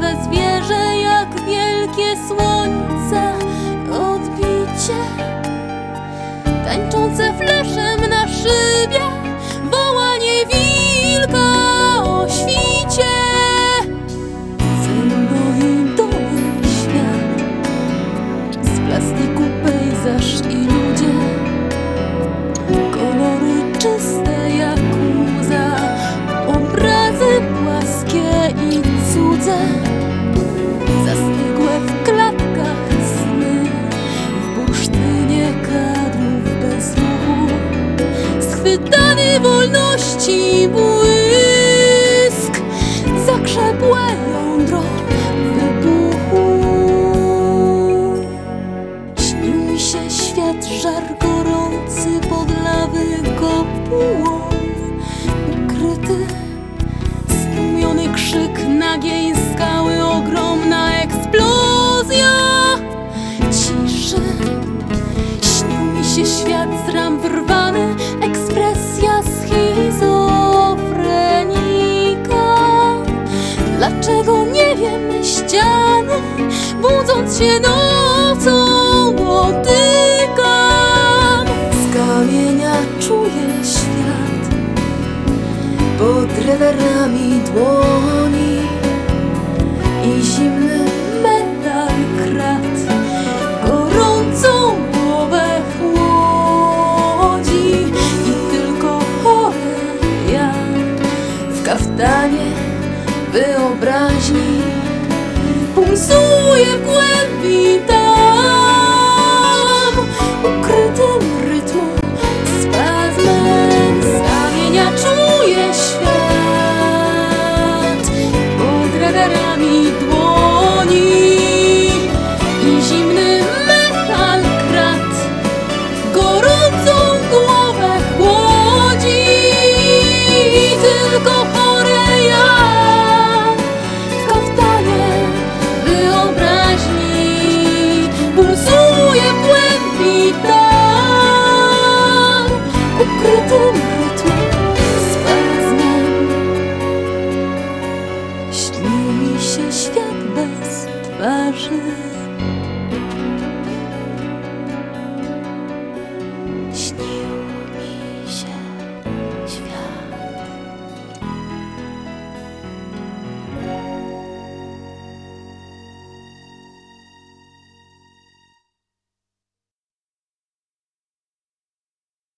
Martwe zwierzę jak wielkie słońce, odbicie tańczące fleszem na szybie, wołanie wilka o świcie. Celuloidowy świat, z plastiku pejzaż i ludzie, kolory czyste jak łza, obrazy płaskie i cudze, zastygłe w klatkach sny, w bursztynie kadrów bez ruchu, schwytany wolności błysk, zakrzepłe jądro wybuchu. Śnił mi się świat, żar gorący pod lawy kopułą ukryty, stłumiony krzyk nagiej skały, ogromna eksplozja ciszy. Śnił mi się świat z ram wyrwany, ekspresja schizofrenika. Dlaczego nie wiem, ściany budząc się nocą dotykam. Z kamienia czuję świat pod rewerami dłoni i zimny metal krat gorącą głowę chłodzi. I tylko chory ja w kaftanie wyobraźni pulsuje w głębi